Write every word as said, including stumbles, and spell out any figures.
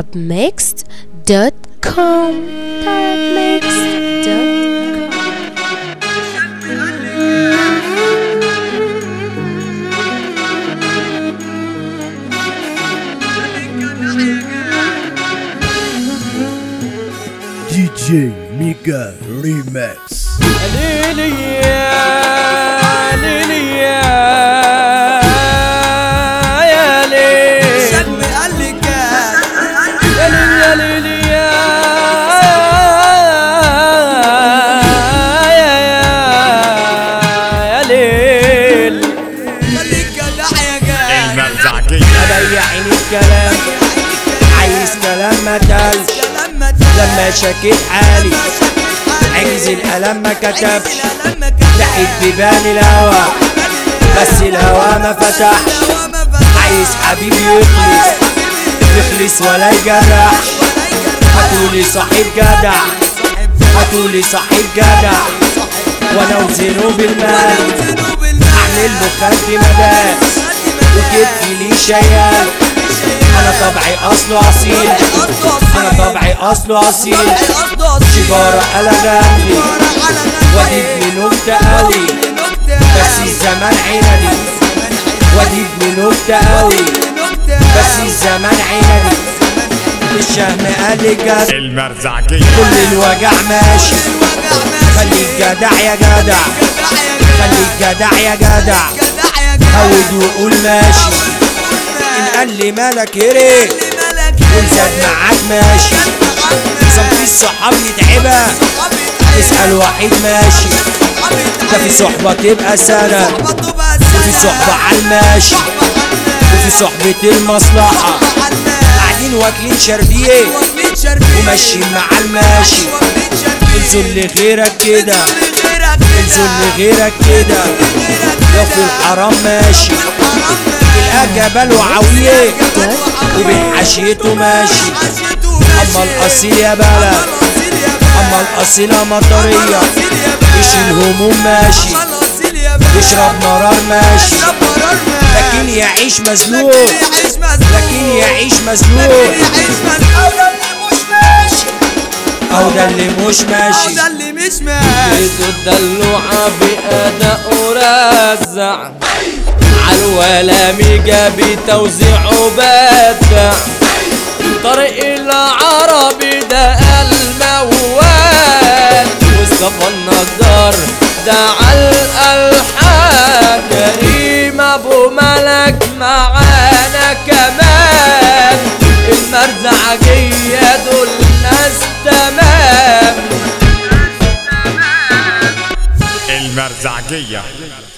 Therapmixed دوت كوم Therapmixed دوت كوم. دي جي ميجا ريماكس. ليليا ليليا يا ليل شم قال لي كان يا ليليا ليليا يا يا ليل خليك جدع يا جان المرزعجية ضيعين الكلام عايز كلام ما تقلش لما شكيت حالي عجز الألم ما كتبش لقيت بيبان الهوى بس الهوى ما فتحش عايز حبيبي يخلص يخلص ولا يجرح هاتولي صاحب جدع هاتولي صاحب جدع وانا وزنوب المال اعمل له خد مداس وكتفي ليه شيال انا طبعي اصله اصيل انا طبعي اصله اصيل شجارة على جنبي وادي ابن نكتة قوي بس الزمان عندي وادي ابن نكتة قوي بس الزمان عندي الشهم قال لي جد المرزعجية كل الوجع ماشي خليك جدع يا جدع خليك جدع يا جدع هود وقول ماشي ان قال لي مالك يريت وانزاد معاك ماشي صنف الصحاب يتعبها اسأل واحد ماشي ده في صحبة تبقى سنة وفي صحبة عالماشي وفي صحبة المصلحة قاعدين واكلين شربيه وماشيين مع الماشي انزل لغيرك كده انزل لغيرك كده لو في الحرام ماشي تلقى جبل وعويه وبحشيته ماشي اما الاصيل يا بلد اما الاصيلة مطرية يشيل هموم ماشي يشرب مرار ماشي لكن يعيش مزنوق لكن يعيش مزنوق او ده اللي مش ماشي ده اللي مش ماشي بيته الدلوعة بأداء ورزع عالولا ميجا بتوزيعه بدع طريق العربي ده الموال مصطفى النجار ده عالألحان كريم ابو ملك معانا كمان المرزعجية دول ناس تمام المرزعجية